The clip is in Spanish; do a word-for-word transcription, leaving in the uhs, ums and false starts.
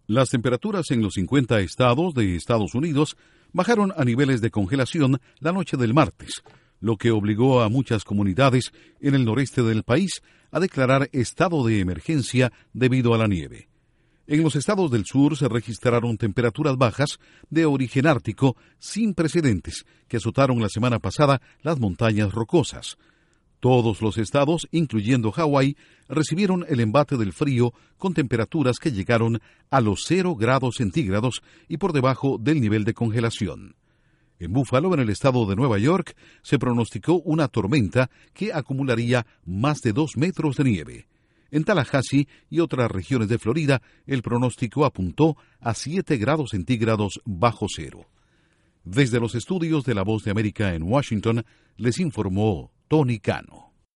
Las temperaturas en los cincuenta estados de Estados Unidos bajaron a niveles de congelación la noche del martes, lo que obligó a muchas comunidades en el noreste del país a declarar estado de emergencia debido a la nieve. En los estados del sur se registraron temperaturas bajas de origen ártico sin precedentes que azotaron la semana pasada las montañas rocosas. Todos los estados, incluyendo Hawái, recibieron el embate del frío con temperaturas que llegaron a los cero grados centígrados y por debajo del nivel de congelación. En Buffalo, en el estado de Nueva York, se pronosticó una tormenta que acumularía más de dos metros de nieve. En Tallahassee y otras regiones de Florida, el pronóstico apuntó a siete grados centígrados bajo cero. Desde los estudios de La Voz de América en Washington, les informó Tony Cano.